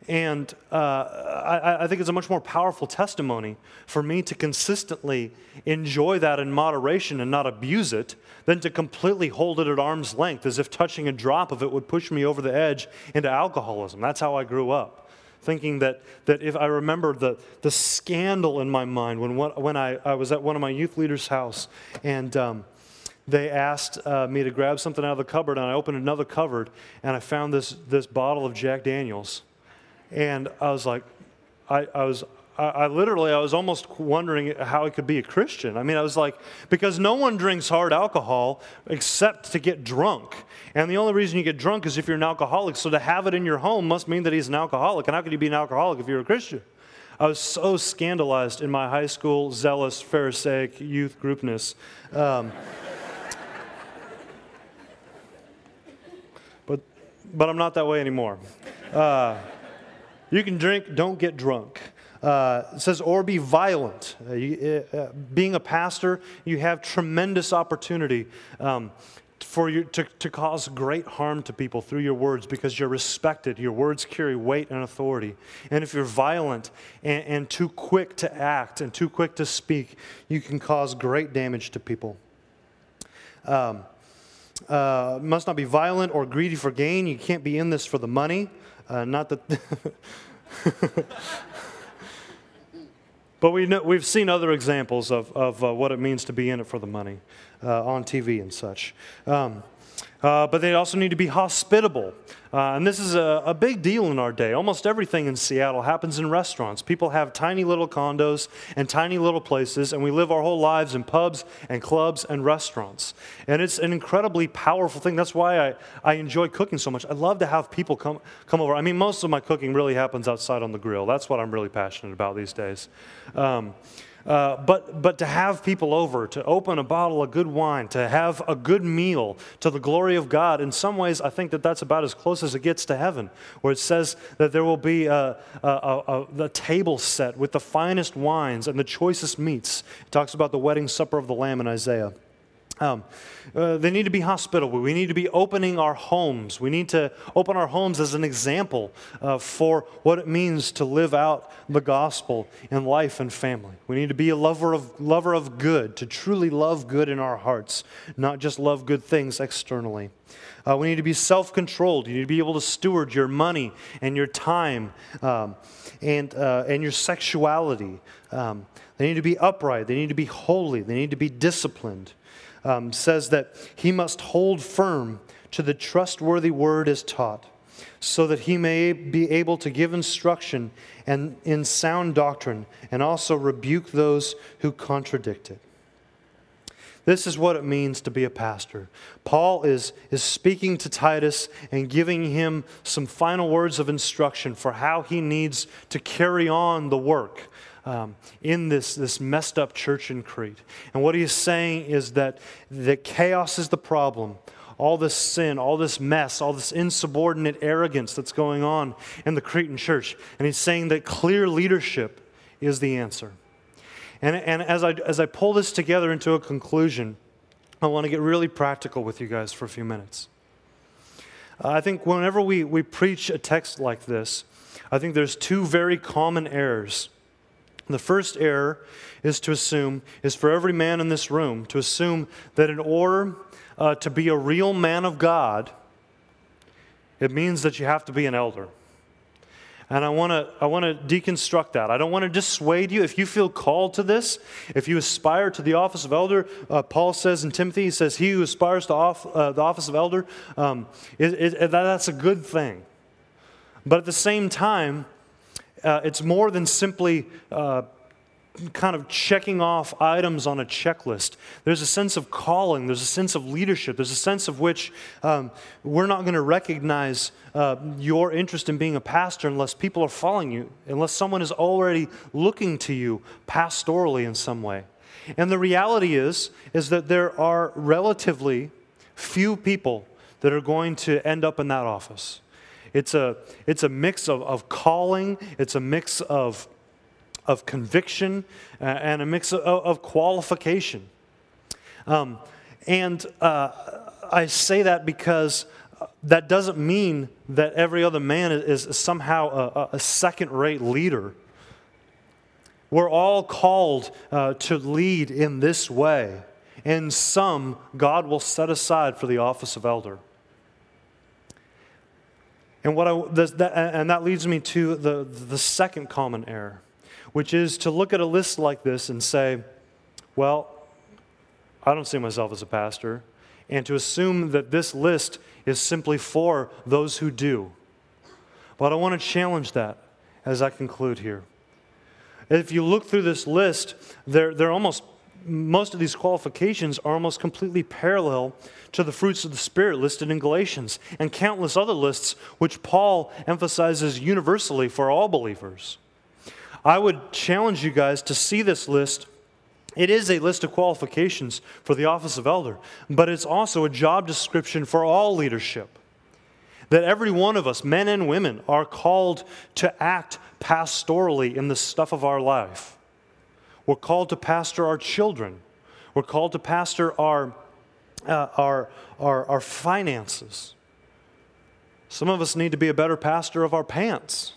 think it's a much more powerful testimony for me to consistently enjoy that in moderation and not abuse it than to completely hold it at arm's length, as if touching a drop of it would push me over the edge into alcoholism. That's how I grew up. Thinking that if I remember the scandal in my mind when I was at one of my youth leaders' house, and they asked me to grab something out of the cupboard, and I opened another cupboard, and I found this bottle of Jack Daniels, and I was like, I was almost wondering how I could be a Christian. I mean, I was like, because no one drinks hard alcohol except to get drunk. And the only reason you get drunk is if you're an alcoholic. So to have it in your home must mean that he's an alcoholic. And how could you be an alcoholic if you're a Christian? I was so scandalized in my high school, zealous, Pharisaic youth groupness. But I'm not that way anymore. You can drink, don't get drunk. It says, or be violent. Being a pastor, you have tremendous opportunity for you to cause great harm to people through your words, because you're respected. Your words carry weight and authority. And if you're violent and too quick to act and too quick to speak, you can cause great damage to people. Must not be violent or greedy for gain. You can't be in this for the money. Not that... But we've seen other examples of what it means to be in it for the money on TV and such. But they also need to be hospitable. And this is a big deal in our day. Almost everything in Seattle happens in restaurants. People have tiny little condos and tiny little places, and we live our whole lives in pubs and clubs and restaurants. And it's an incredibly powerful thing. That's why I enjoy cooking so much. I love to have people come over. I mean, most of my cooking really happens outside on the grill. That's what I'm really passionate about these days. But to have people over, to open a bottle of good wine, to have a good meal to the glory of God, in some ways I think that that's about as close as it gets to heaven, where it says that there will be a table set with the finest wines and the choicest meats. It talks about the wedding supper of the Lamb in Isaiah. They need to be hospitable. We need to be opening our homes. We need to open our homes as an example for what it means to live out the gospel in life and family. We need to be a lover of good, to truly love good in our hearts, not just love good things externally. We need to be self-controlled. You need to be able to steward your money and your time and your sexuality. They need to be upright. They need to be holy. They need to be disciplined. Says that he must hold firm to the trustworthy word as taught, so that he may be able to give instruction and in sound doctrine, and also rebuke those who contradict it. This is what it means to be a pastor. Paul is speaking to Titus and giving him some final words of instruction for how he needs to carry on the work in this messed up church in Crete. And what he is saying is that chaos is the problem. All this sin, all this mess, all this insubordinate arrogance that's going on in the Cretan church. And he's saying that clear leadership is the answer. And as I pull this together into a conclusion, I want to get really practical with you guys for a few minutes. I think whenever we preach a text like this, I think there's two very common errors. The first error is for every man in this room to assume that in order to be a real man of God, it means that you have to be an elder. And I want to deconstruct that. I don't want to dissuade you. If you feel called to this, if you aspire to the office of elder, Paul says in Timothy, he says, he who aspires to the office of elder, that's a good thing. But at the same time, it's more than simply kind of checking off items on a checklist. There's a sense of calling. There's a sense of leadership. There's a sense of which we're not going to recognize your interest in being a pastor unless people are following you, unless someone is already looking to you pastorally in some way. And the reality is that there are relatively few people that are going to end up in that office. It's a mix of calling. It's a mix of conviction and a mix of qualification. And I say that because that doesn't mean that every other man is somehow a second-rate leader. We're all called to lead in this way, and some God will set aside for the office of elder. And that leads me to the second common error, which is to look at a list like this and say, well, I don't see myself as a pastor, and to assume that this list is simply for those who do. But I want to challenge that as I conclude here. If you look through this list, most of these qualifications are almost completely parallel to the fruits of the Spirit listed in Galatians and countless other lists which Paul emphasizes universally for all believers. I would challenge you guys to see this list. It is a list of qualifications for the office of elder, but it's also a job description for all leadership. That every one of us, men and women, are called to act pastorally in the stuff of our life. We're called to pastor our children. We're called to pastor our finances. Some of us need to be a better pastor of our pants.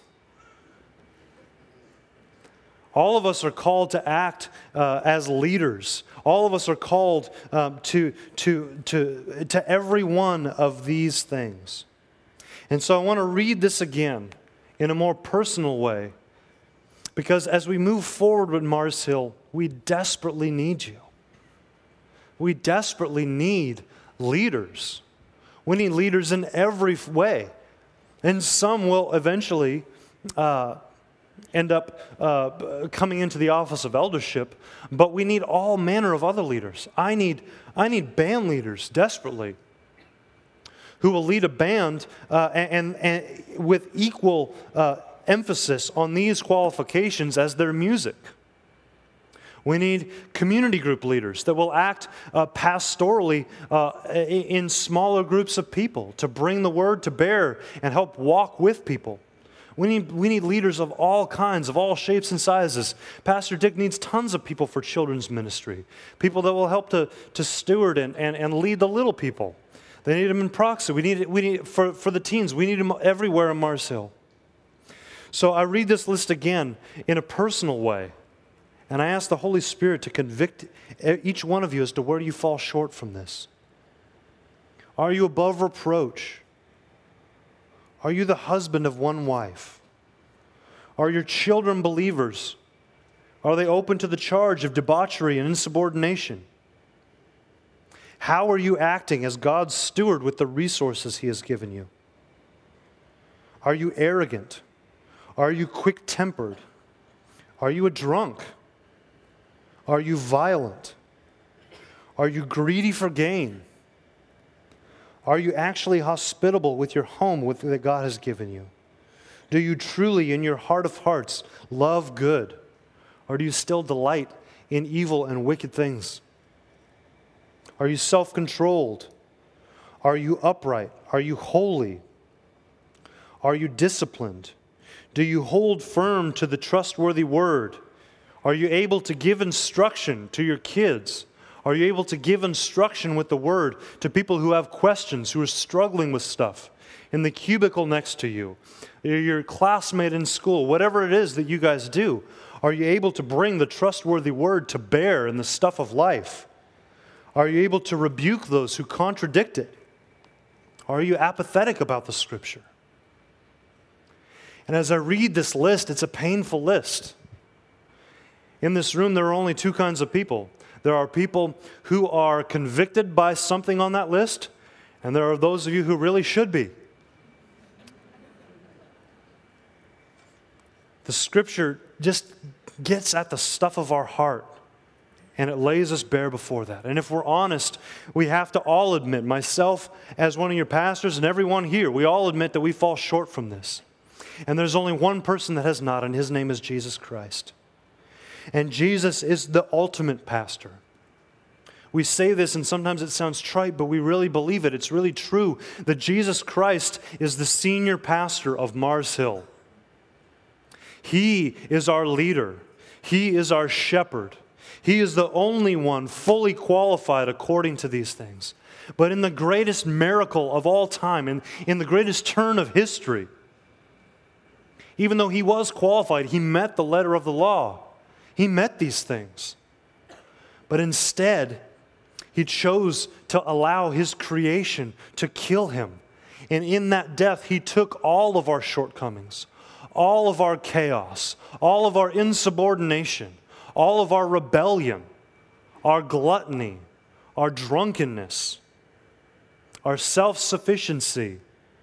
All of us are called to act as leaders. All of us are called to every one of these things. And so I want to read this again in a more personal way, because as we move forward with Mars Hill, we desperately need you. We desperately need leaders. We need leaders in every way. And some will eventually end up coming into the office of eldership, but we need all manner of other leaders. I need band leaders desperately who will lead a band and with equal emphasis on these qualifications as their music. We need community group leaders that will act pastorally in smaller groups of people to bring the word to bear and help walk with people. We need leaders of all kinds, of all shapes and sizes. Pastor Dick needs tons of people for children's ministry, people that will help to steward and lead the little people. They need them in Proxy. We need for the teens. We need them everywhere in Mars Hill. So I read this list again in a personal way, and I ask the Holy Spirit to convict each one of you as to where you fall short from this. Are you above reproach? Are you the husband of one wife? Are your children believers? Are they open to the charge of debauchery and insubordination? How are you acting as God's steward with the resources He has given you? Are you arrogant? Are you quick-tempered? Are you a drunk? Are you violent? Are you greedy for gain? Are you actually hospitable with your home that God has given you? Do you truly, in your heart of hearts, love good? Or do you still delight in evil and wicked things? Are you self-controlled? Are you upright? Are you holy? Are you disciplined? Do you hold firm to the trustworthy word? Are you able to give instruction to your kids? Are you able to give instruction with the word to people who have questions, who are struggling with stuff in the cubicle next to you, your classmate in school, whatever it is that you guys do? Are you able to bring the trustworthy word to bear in the stuff of life? Are you able to rebuke those who contradict it? Are you apathetic about the Scripture? And as I read this list, it's a painful list. In this room, there are only two kinds of people. There are people who are convicted by something on that list, and there are those of you who really should be. The Scripture just gets at the stuff of our heart, and it lays us bare before that. And if we're honest, we have to all admit, myself as one of your pastors and everyone here, we all admit that we fall short from this. And there's only one person that has not, and his name is Jesus Christ. And Jesus is the ultimate pastor. We say this, and sometimes it sounds trite, but we really believe it. It's really true that Jesus Christ is the senior pastor of Mars Hill. He is our leader. He is our shepherd. He is the only one fully qualified according to these things. But in the greatest miracle of all time, in the greatest turn of history, even though he was qualified, he met the letter of the law. He met these things. But instead, he chose to allow his creation to kill him. And in that death, he took all of our shortcomings, all of our chaos, all of our insubordination, all of our rebellion, our gluttony, our drunkenness, our self-sufficiency,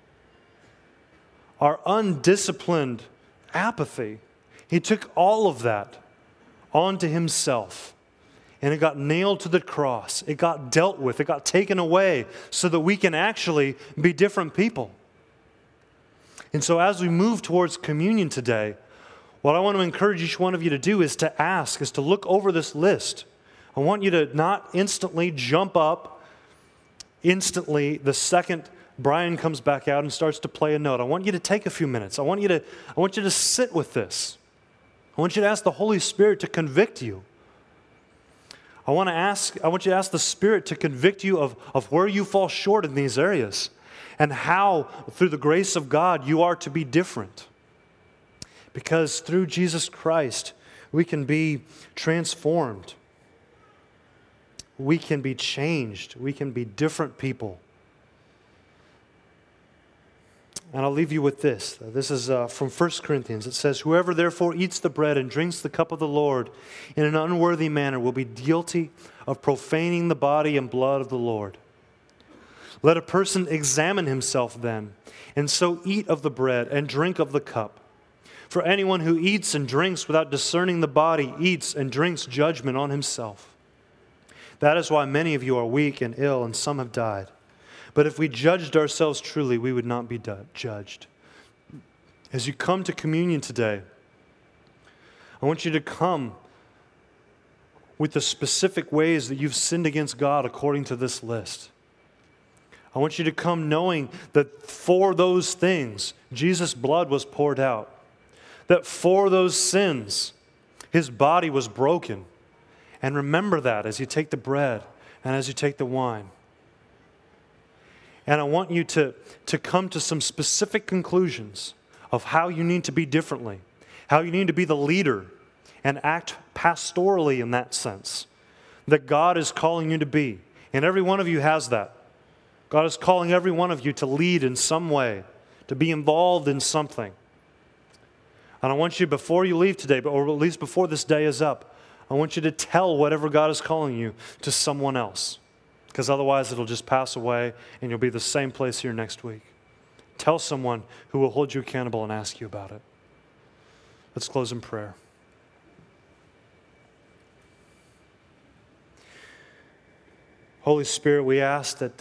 our undisciplined apathy. He took all of that onto himself. And it got nailed to the cross. It got dealt with. It got taken away so that we can actually be different people. And so as we move towards communion today, what I want to encourage each one of you to do is to look over this list. I want you to not instantly jump up instantly the second Brian comes back out and starts to play a note. I want you to take a few minutes. I want you to sit with this. I want you to ask the Holy Spirit to convict you. I want you to ask the Spirit to convict you of where you fall short in these areas and how, through the grace of God, you are to be different. Because through Jesus Christ, we can be transformed. We can be changed. We can be different people. And I'll leave you with this. This is from 1 Corinthians. It says, "Whoever therefore eats the bread and drinks the cup of the Lord in an unworthy manner will be guilty of profaning the body and blood of the Lord. Let a person examine himself then, and so eat of the bread and drink of the cup. For anyone who eats and drinks without discerning the body eats and drinks judgment on himself. That is why many of you are weak and ill, and some have died. But if we judged ourselves truly, we would not be judged." As you come to communion today, I want you to come with the specific ways that you've sinned against God according to this list. I want you to come knowing that for those things, Jesus' blood was poured out. That for those sins, his body was broken. And remember that as you take the bread and as you take the wine. And I want you to come to some specific conclusions of how you need to be differently, how you need to be the leader and act pastorally in that sense that God is calling you to be. And every one of you has that. God is calling every one of you to lead in some way, to be involved in something. And I want you, before you leave today, or at least before this day is up, I want you to tell whatever God is calling you to someone else. Because otherwise it'll just pass away and you'll be the same place here next week. Tell someone who will hold you accountable and ask you about it. Let's close in prayer. Holy Spirit, we ask that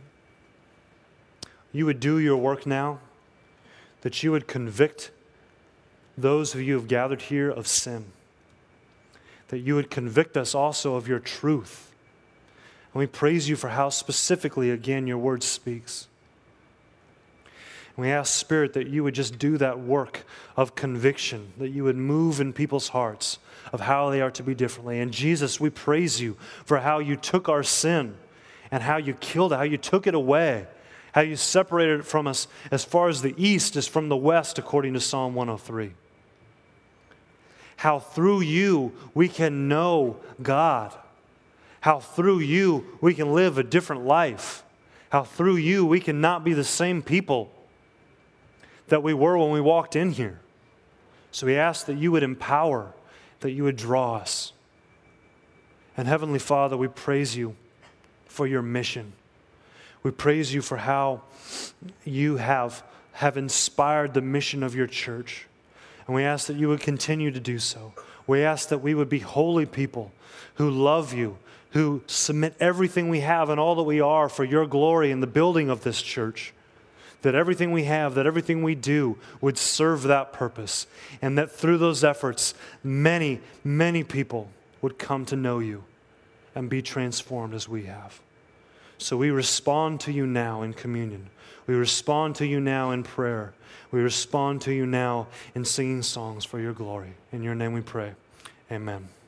you would do your work now, that you would convict those of you who have gathered here of sin, that you would convict us also of your truth. And we praise you for how specifically, again, your word speaks. And we ask, Spirit, that you would just do that work of conviction, that you would move in people's hearts of how they are to be differently. And Jesus, we praise you for how you took our sin and how you killed it, how you took it away, how you separated it from us as far as the east is from the west, according to Psalm 103. How through you we can know God. How through you we can live a different life. How through you we can not be the same people that we were when we walked in here. So we ask that you would empower, that you would draw us. And Heavenly Father, we praise you for your mission. We praise you for how you have inspired the mission of your church. And we ask that you would continue to do so. We ask that we would be holy people who love you, who submit everything we have and all that we are for your glory in the building of this church. That everything we have, that everything we do would serve that purpose. And that through those efforts, many, many people would come to know you and be transformed as we have. So we respond to you now in communion. We respond to you now in prayer. We respond to you now in singing songs for your glory. In your name we pray. Amen.